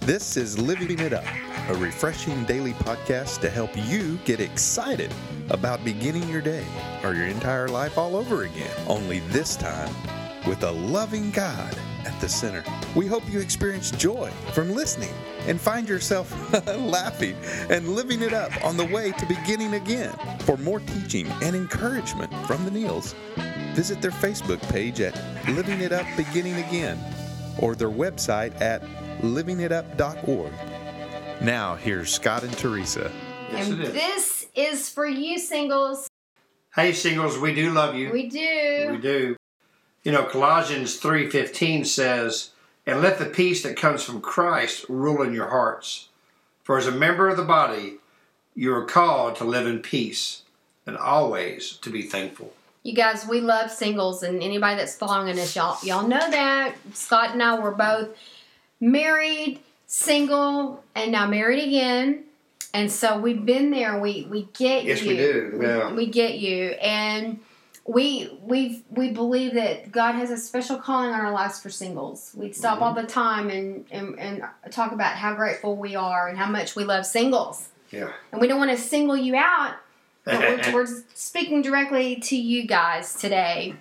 This is Living It Up, a refreshing daily podcast to help you get excited about beginning your day or your entire life all over again. Only this time with a loving God at the center. We hope you experience joy from listening and find yourself laughing and living it up on the way to beginning again. For more teaching and encouragement from the Neals, visit their Facebook page at Living It Up Beginning Again or their website at livingitup.org. Now, here's Scott and Teresa. Yes, and this is for you singles. Hey singles, we do love you. We do. We do. You know, Colossians 3:15 says, "And let the peace that comes from Christ rule in your hearts. For as a member of the body, you are called to live in peace and always to be thankful." You guys, we love singles, and anybody that's following us, y'all know that. Scott and I were both married, single, and now married again. And so we've been there. We get yes, you. Yes, we do. Yeah. We get you. And we believe that God has a special calling on our lives for singles. We stop all the time and talk about how grateful we are and how much we love singles. Yeah. And we don't want to single you out, but we're speaking directly to you guys today.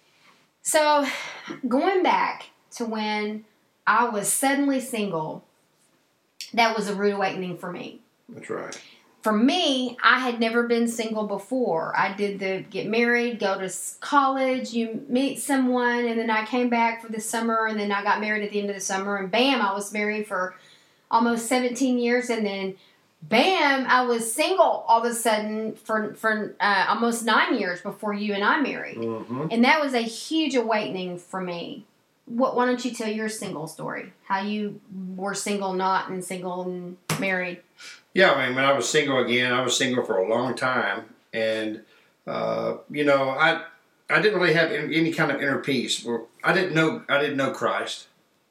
So, going back to when I was suddenly single, that was a rude awakening for me. That's right. For me, I had never been single before. I did the get married, go to college, you meet someone, and then I came back for the summer, and then I got married at the end of the summer, and bam, I was married for almost 17 years, and then bam, I was single all of a sudden for almost 9 years before you and I married. Mm-hmm. And that was a huge awakening for me. Why don't you tell your single story? How you were single, not, and single and married. Yeah, I mean, when I was single again, I was single for a long time. And, you know, I didn't really have any kind of inner peace. I didn't know Christ.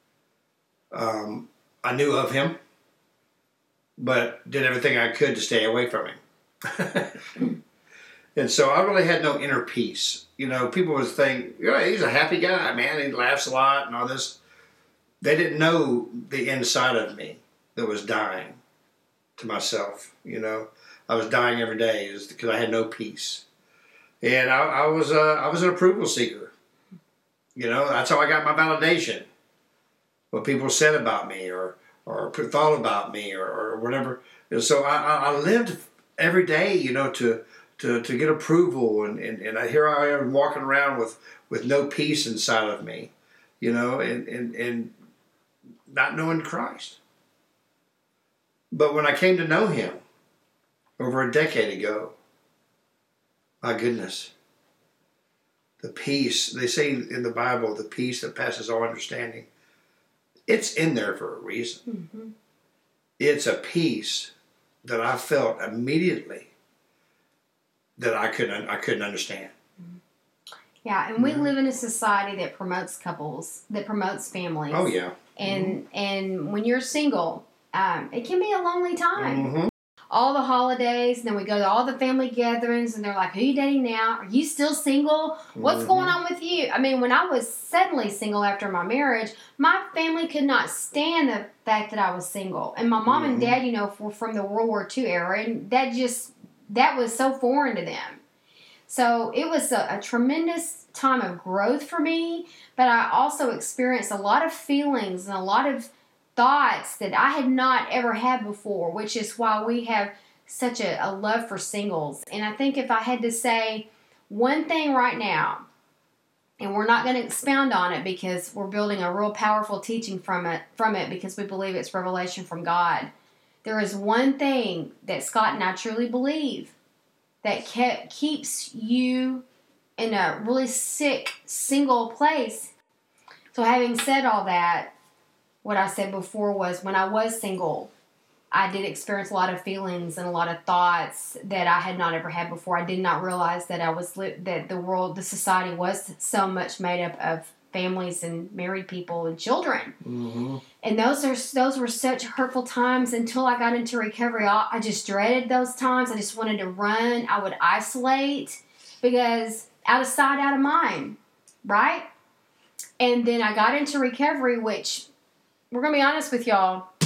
I knew of him, but did everything I could to stay away from him. And so I really had no inner peace. You know, people would think, yeah, he's a happy guy, man. He laughs a lot and all this. They didn't know the inside of me that was dying to myself. You know, I was dying every day because I had no peace. And I was an approval seeker. You know, that's how I got my validation. What people said about me or thought about me or whatever. And so I lived every day, you know, to get approval, and here I am walking around with no peace inside of me, you know, and not knowing Christ. But when I came to know him over a decade ago, my goodness, the peace, they say in the Bible, the peace that passes all understanding, it's in there for a reason. Mm-hmm. It's a peace that I felt immediately that I couldn't understand. Yeah, and we live in a society that promotes couples, that promotes families. Oh yeah. And when you're single, it can be a lonely time. Mm-hmm. All the holidays, and then we go to all the family gatherings, and they're like, "Who are you dating now? Are you still single? What's going on with you?" I mean, when I was suddenly single after my marriage, my family could not stand the fact that I was single. And my mom and dad, you know, were from the World War II era, and that was so foreign to them. So it was a tremendous time of growth for me, but I also experienced a lot of feelings and a lot of thoughts that I had not ever had before, which is why we have such a love for singles. And I think if I had to say one thing right now, and we're not going to expound on it because we're building a real powerful teaching from it because we believe it's revelation from God. There is one thing that Scott and I truly believe that keeps you in a really sick, single place. So having said all that, what I said before was when I was single, I did experience a lot of feelings and a lot of thoughts that I had not ever had before. I did not realize that that the society was so much made up of families and married people and children. Mm-hmm. And those were such hurtful times until I got into recovery. I just dreaded those times. I just wanted to run. I would isolate because out of sight, out of mind, right? And then I got into recovery, which, we're going to be honest with y'all,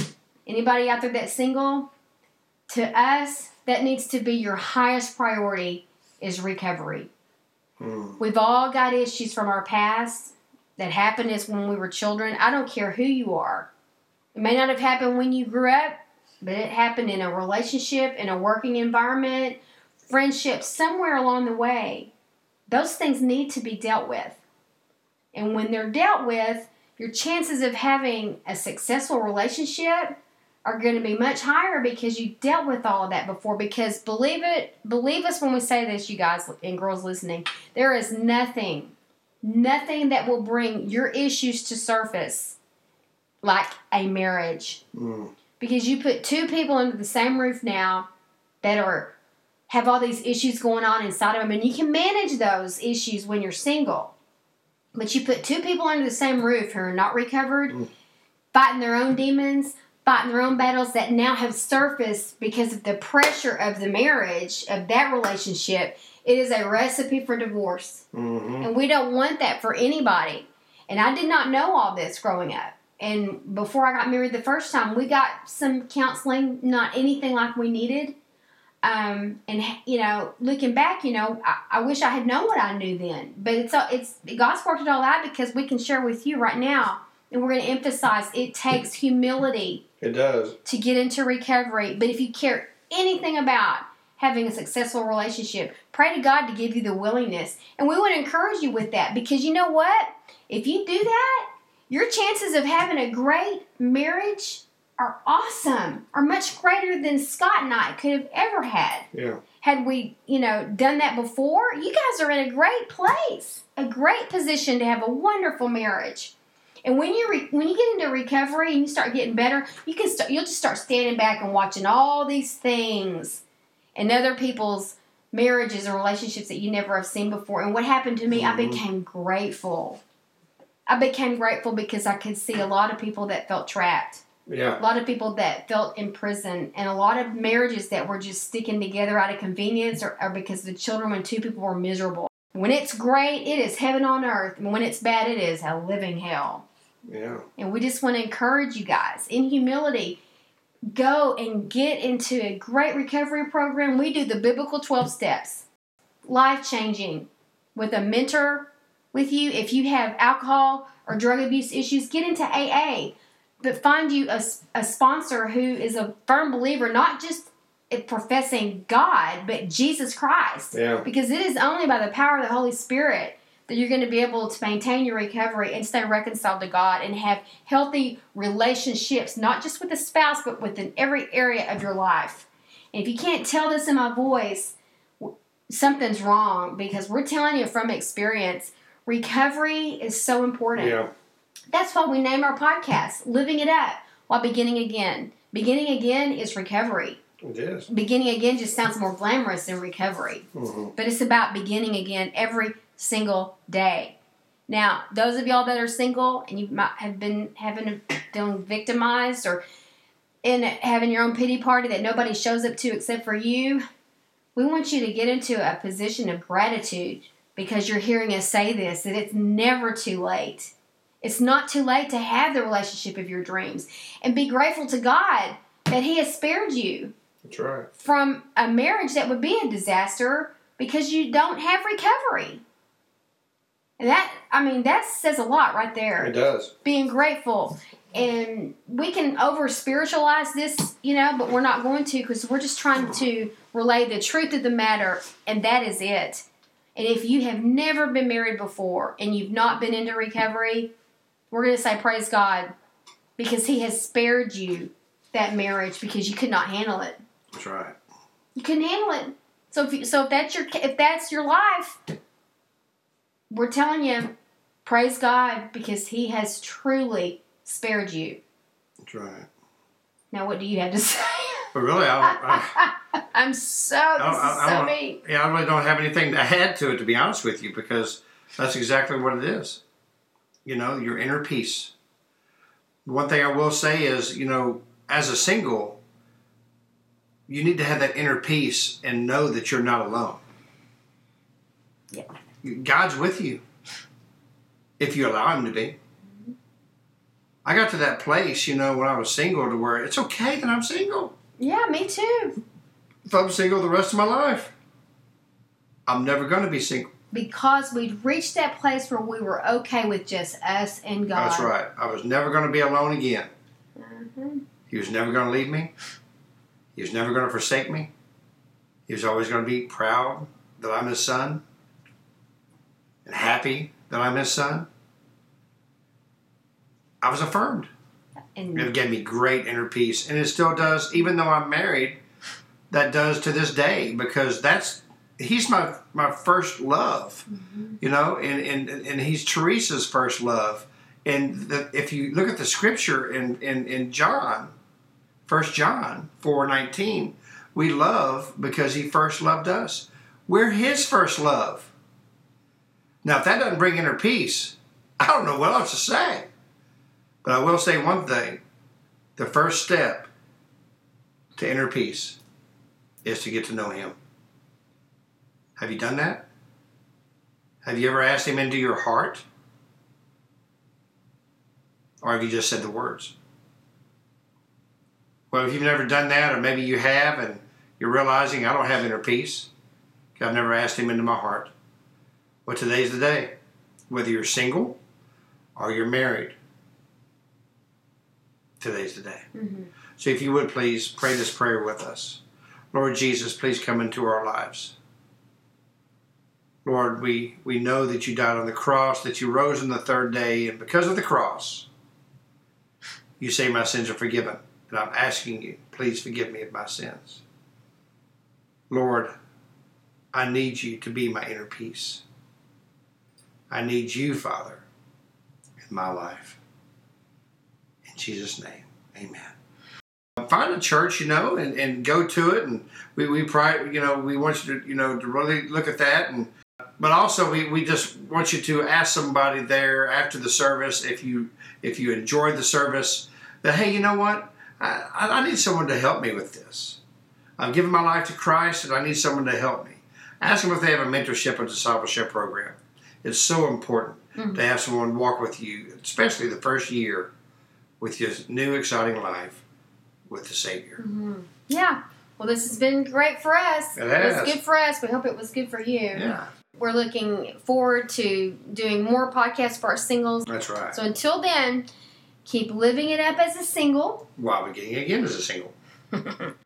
Anybody out there that's single? To us, that needs to be your highest priority is recovery. We've all got issues from our past that happened as when we were children. I don't care who you are. It may not have happened when you grew up, but it happened in a relationship, in a working environment, friendship, somewhere along the way. Those things need to be dealt with. And when they're dealt with, your chances of having a successful relationship are going to be much higher because you dealt with all of that before. Because believe us when we say this, you guys and girls listening, there is nothing that will bring your issues to surface like a marriage. Because you put two people under the same roof now that have all these issues going on inside of them, and you can manage those issues when you're single. But you put two people under the same roof who are not recovered, fighting their own demons, fighting their own battles that now have surfaced because of the pressure of the marriage, of that relationship. It is a recipe for divorce. And we don't want that for anybody. And I did not know all this growing up. And before I got married the first time, we got some counseling, not anything like we needed. And, looking back, I wish I had known what I knew then. But God's worked it all out because we can share with you right now. And we're going to emphasize it takes humility. It does. To get into recovery. But if you care anything about having a successful relationship, pray to God to give you the willingness. And we want to encourage you with that because you know what? If you do that, your chances of having a great marriage are awesome, are much greater than Scott and I could have ever had. Yeah. Had we, done that before, you guys are in a great place, a great position to have a wonderful marriage. And when you get into recovery and you start getting better, you'll just start standing back and watching all these things and other people's marriages and relationships that you never have seen before. And what happened to me, I became grateful. I became grateful because I could see a lot of people that felt trapped. Yeah. A lot of people that felt in prison, and a lot of marriages that were just sticking together out of convenience or because the children, when two people were miserable. When it's great, it is heaven on earth. And when it's bad, it is a living hell. Yeah. And we just want to encourage you guys, in humility, go and get into a great recovery program. We do the biblical 12 steps. Life-changing. With a mentor with you. If you have alcohol or drug abuse issues, get into AA. But find you a sponsor who is a firm believer, not just professing God, but Jesus Christ. Yeah. Because it is only by the power of the Holy Spirit that you're going to be able to maintain your recovery and stay reconciled to God and have healthy relationships, not just with a spouse, but within every area of your life. And if you can't tell this in my voice, something's wrong, because we're telling you from experience, recovery is so important. Yeah. That's why we name our podcast, Living It Up While Beginning Again. Beginning again is recovery. It is. Beginning again just sounds more glamorous than recovery. But it's about beginning again every single day. Now, those of y'all that are single and you might have been feeling victimized or having your own pity party that nobody shows up to except for you, we want you to get into a position of gratitude because you're hearing us say this, that it's never too late. It's not too late to have the relationship of your dreams. And be grateful to God that He has spared you. That's right. From a marriage that would be a disaster because you don't have recovery. And that says a lot right there. It does. Being grateful. And we can over-spiritualize this, but we're not going to, because we're just trying to relay the truth of the matter, and that is it. And if you have never been married before and you've not been into recovery, we're going to say praise God, because He has spared you that marriage because you could not handle it. That's right. You couldn't handle it. So if that's your life, we're telling you, praise God, because He has truly spared you. That's right. Now, what do you have to say? But really, I'm so mean. Yeah, I really don't have anything to add to it, to be honest with you, because that's exactly what it is. Your inner peace. One thing I will say is, as a single, you need to have that inner peace and know that you're not alone. Yeah. God's with you if you allow Him to be. I got to that place, when I was single, to where it's okay that I'm single. Yeah, me too. If I'm single the rest of my life, I'm never going to be single. Because we'd reached that place where we were okay with just us and God. That's right. I was never going to be alone again. Mm-hmm. He was never going to leave me. He was never going to forsake me. He was always going to be proud that I'm his son and happy that I'm his son. I was affirmed. And It gave me great inner peace. And it still does, even though I'm married, that does to this day, because he's my first love, and he's Teresa's first love. And if you look at the scripture in John, 1 John 4:19, we love because he first loved us. We're his first love. Now, if that doesn't bring inner peace, I don't know what else to say. But I will say one thing. The first step to inner peace is to get to know him. Have you done that? Have you ever asked him into your heart? Or have you just said the words? Well, if you've never done that, or maybe you have, and you're realizing I don't have inner peace, because I've never asked him into my heart. Well, today's the day. Whether you're single or you're married, today's the day. mm-hmm. So if you would please pray this prayer with us. Lord Jesus, please come into our lives. Lord, we know that you died on the cross, that you rose on the third day, and because of the cross, you say my sins are forgiven. And I'm asking you, please forgive me of my sins. Lord, I need you to be my inner peace. I need you, Father, in my life. In Jesus' name, amen. Find a church, and go to it, and we want you to really look at that, but also we just want you to ask somebody there after the service, if you enjoyed the service, that hey, you know what, I need someone to help me with this. I've given my life to Christ, and I need someone to help me. Ask them if they have a mentorship or discipleship program. It's so important to have someone walk with you, especially the first year, with your new exciting life with the Savior. Mm-hmm. Yeah. Well, this has been great for us. It has. It was good for us. We hope it was good for you. Yeah. We're looking forward to doing more podcasts for our singles. That's right. So until then, keep living it up as a single. While beginning again as a single.